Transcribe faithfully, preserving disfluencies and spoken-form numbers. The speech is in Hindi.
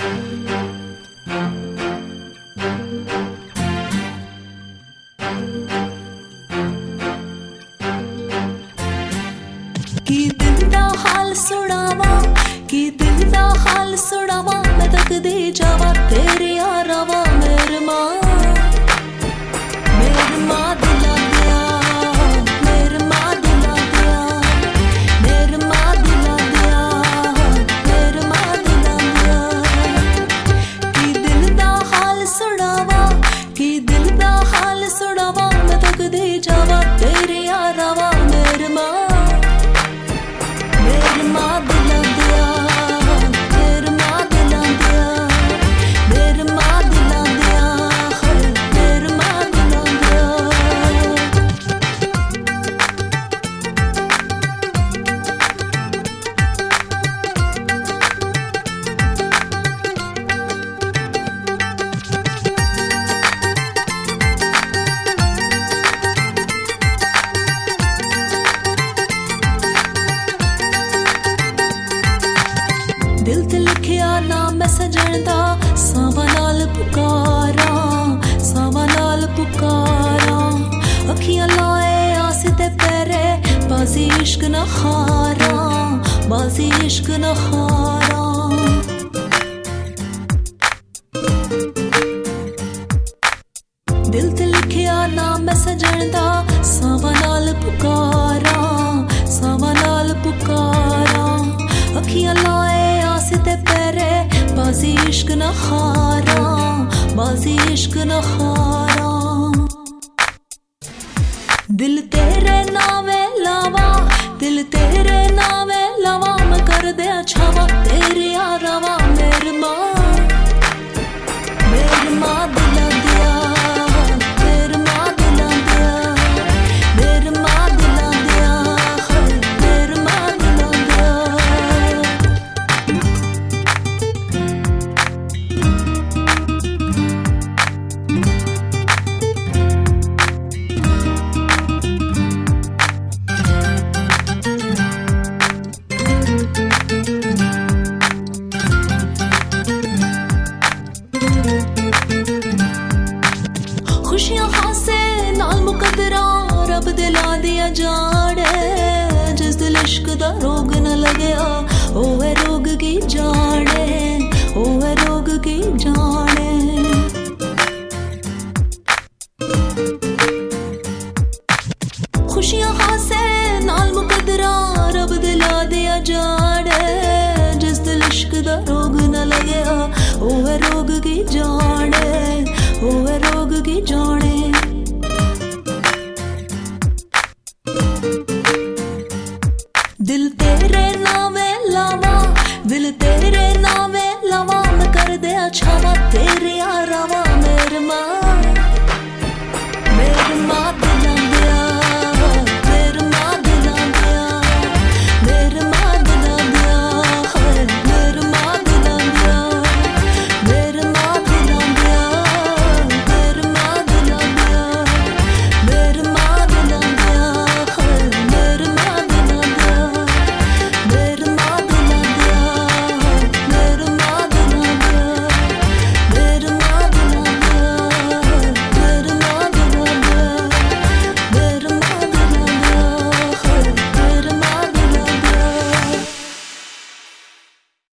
की दिल दा हाल सुनावा, की दिल दा हाल सुनावा, मैं तक दे जावा तेरे यारावा। मेरे माँ मेरे माँ दिला दिया, मेरे माँ दिला दिया, मेरे माँ दिला दिया, मेरे माँ दिला दिया। की दिल दा हाल सुनावा, की दिल दा हाल सुनावा, मैं तक दे जावा तेरे यारावा। मेरे माँ मेरे माँ दिला दिया, मेरे माँ दिला दिया, मेरे माँ दिला दिया, मेरे माँ दिला दिया। दिल ते लिखिया नाम मैं सजण दा, सावा नाल पुकारा, सावा नाल पुकारा। अखियां लाए आस ते पैरे, बाजी इश्क न हारा, बाजी इश्क न हारा। दिल ते लिखिया नाम मैं सजण दा, सावा नाल पुकारा, सावा नाल पुकारा। अखियां लाए आस ते पैरे, बाजी इश्क न हारा, बाजी इश्क न हारा। दिल तेरे नावे लावा, दिल तेरे नावे लावा, मैं कर दे छावा तेरे यारावा। मेरे माँ मेरे माँ दिला दिया, मेरे माँ दिला दिया, मेरे माँ दिला दिया, मेरे माँ दिला दिया। खुशियां हासे नाल मुकदरा, रब दिला दिया जाने। जिस दिल इश्क दा रोग न लगया, ओहे रोग की जाने, ओहे रोग की जाने। खुशियां हासे नाल मुकदरा, रब दिला दिया जाने। जिस दिल इश्क दा रोग न लगया, ओहे रोग की जाने, ओहे रोग की जाने। दिल तेरे नावे लावा, दिल तेरे